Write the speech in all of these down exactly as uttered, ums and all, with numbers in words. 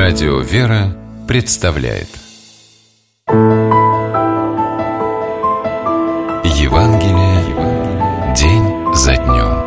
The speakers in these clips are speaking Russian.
Радио «Вера» представляет Евангелие день за днем.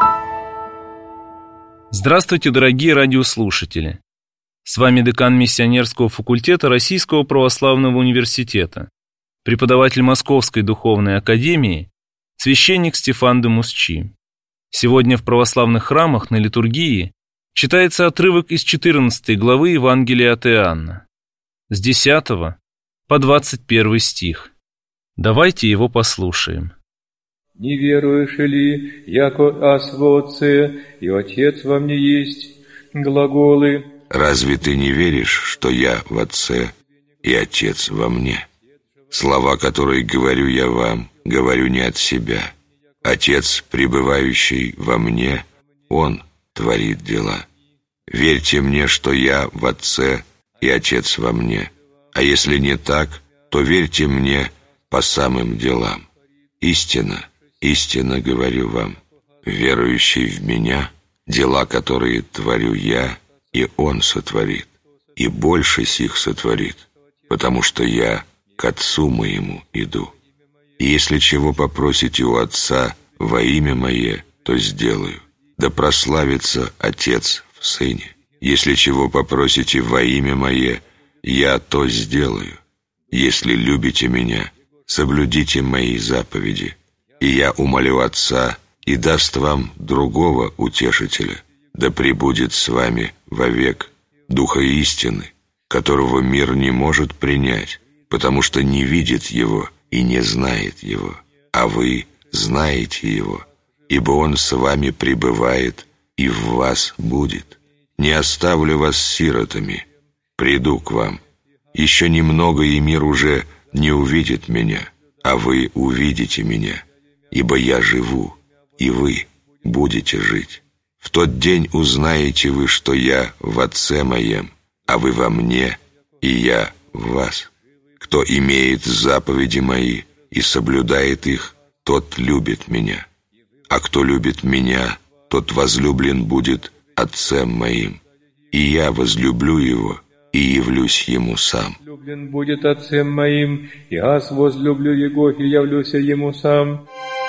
Здравствуйте, дорогие радиослушатели! С вами декан миссионерского факультета Российского православного университета, преподаватель Московской духовной академии, священник Стефан де Мусчи. Сегодня в православных храмах на литургии читается отрывок из четырнадцатой главы Евангелия от Иоанна, с десятого по двадцать первый стих. Давайте его послушаем. «Не веруешь ли, яко аз во Отце, и Отец во мне есть?» Глаголы. «Разве ты не веришь, что я в Отце, и Отец во мне? Слова, которые говорю я вам, говорю не от себя. Отец, пребывающий во мне, Он творит дела. Верьте мне, что я в Отце, и Отец во мне. А если не так, то верьте мне по самым делам. Истинно, истинно говорю вам, верующий в Меня, дела, которые творю я, и Он сотворит, и больше сих сотворит, потому что я к Отцу Моему иду. И если чего попросите у Отца во имя Мое, то сделаю. Да прославится Отец в Сыне. Если чего попросите во имя Мое, я то сделаю. Если любите Меня, соблюдите Мои заповеди. И я умолю Отца, и даст вам другого утешителя, да пребудет с вами вовек, Духа истины, которого мир не может принять, потому что не видит Его и не знает Его. А вы знаете Его, ибо Он с вами пребывает и в вас будет. Не оставлю вас сиротами, приду к вам. Еще немного, и мир уже не увидит Меня, а вы увидите Меня, ибо я живу, и вы будете жить. В тот день узнаете вы, что я в Отце Моем, а вы во мне, и я в вас. Кто имеет заповеди Мои и соблюдает их, тот любит Меня. А кто любит Меня, тот возлюблен будет Отцем Моим, и я возлюблю его и явлюсь ему сам». «Возлюблен будет Отцем Моим, и аз возлюблю Его и явлюсь ему сам».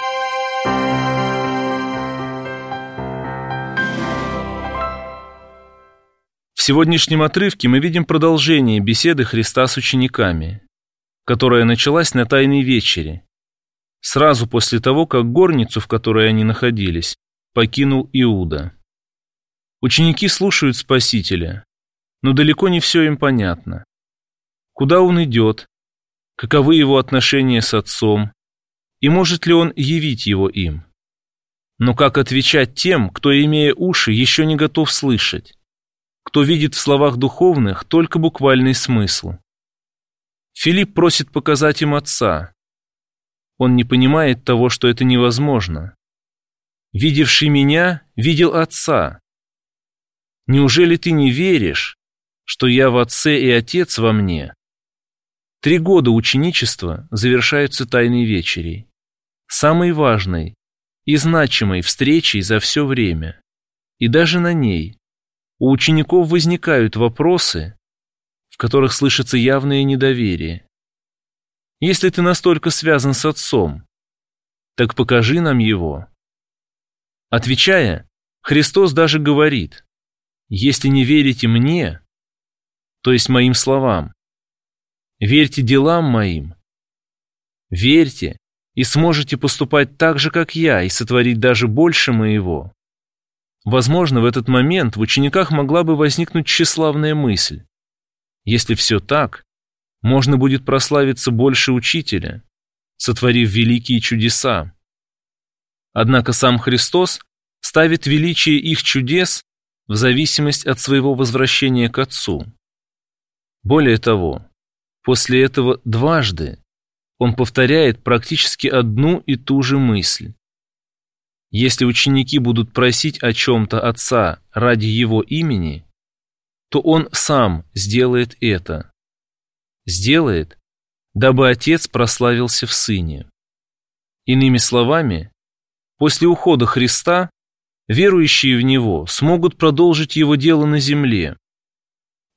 В сегодняшнем отрывке мы видим продолжение беседы Христа с учениками, которая началась на Тайной вечере, сразу после того, как горницу, в которой они находились, покинул Иуда. Ученики слушают Спасителя, но далеко не все им понятно. Куда он идет, каковы его отношения с Отцом, и может ли он явить его им? Но как отвечать тем, кто, имея уши, еще не готов слышать, кто видит в словах духовных только буквальный смысл? Филипп просит показать им Отца. Он не понимает того, что это невозможно. «Видевший Меня, видел Отца. Неужели ты не веришь, что я в Отце и Отец во мне?» Три года ученичества завершаются Тайной вечерей, самой важной и значимой встречей за все время. И даже на ней у учеников возникают вопросы, в которых слышится явное недоверие. «Если ты настолько связан с Отцом, так покажи нам Его». Отвечая, Христос даже говорит: «Если не верите Мне, то есть Моим словам, верьте делам Моим. Верьте, и сможете поступать так же, как Я, и сотворить даже больше Моего». Возможно, в этот момент в учениках могла бы возникнуть тщеславная мысль: если все так, можно будет прославиться больше Учителя, сотворив великие чудеса. Однако сам Христос ставит величие их чудес в зависимость от своего возвращения к Отцу. Более того, после этого дважды Он повторяет практически одну и ту же мысль. Если ученики будут просить о чем-то Отца ради Его имени, то Он сам сделает это. Сделает, дабы Отец прославился в Сыне. Иными словами, после ухода Христа верующие в Него смогут продолжить Его дело на земле.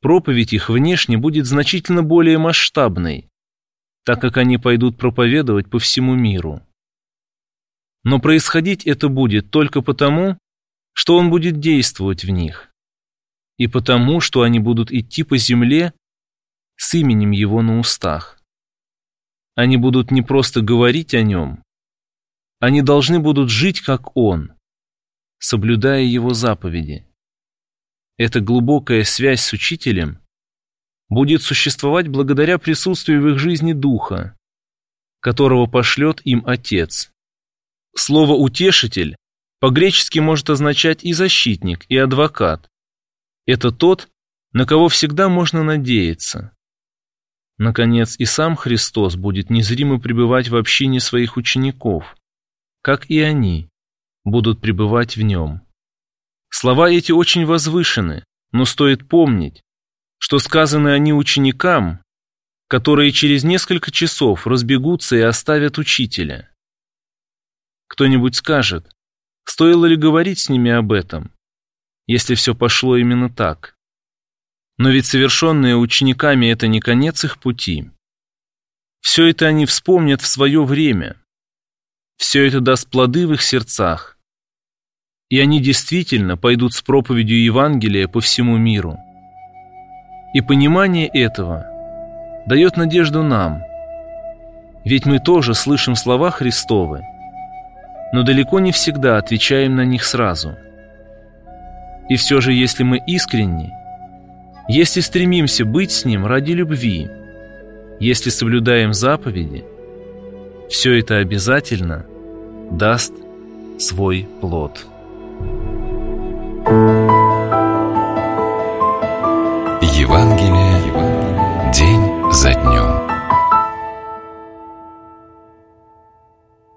проповедь их внешне будет значительно более масштабной, так как они пойдут проповедовать по всему миру. Но происходить это будет только потому, что Он будет действовать в них, и потому, что они будут идти по земле с именем Его на устах. Они будут не просто говорить о Нем, они должны будут жить, как Он, соблюдая Его заповеди. Эта глубокая связь с Учителем будет существовать благодаря присутствию в их жизни Духа, которого пошлет им Отец. Слово «утешитель» по-гречески может означать и защитник, и адвокат. Это тот, на кого всегда можно надеяться. Наконец, и сам Христос будет незримо пребывать в общине своих учеников, как и они будут пребывать в нем. Слова эти очень возвышены, но стоит помнить, что сказаны они ученикам, которые через несколько часов разбегутся и оставят Учителя. Кто-нибудь скажет, стоило ли говорить с ними об этом, если все пошло именно так? Но ведь совершенное учениками это не конец их пути. Все это они вспомнят в свое время. Все это даст плоды в их сердцах. И они действительно пойдут с проповедью Евангелия по всему миру. И понимание этого дает надежду нам. Ведь мы тоже слышим слова Христовы, но далеко не всегда отвечаем на них сразу. И все же, если мы искренни, если стремимся быть с Ним ради любви, если соблюдаем заповеди, все это обязательно даст свой плод.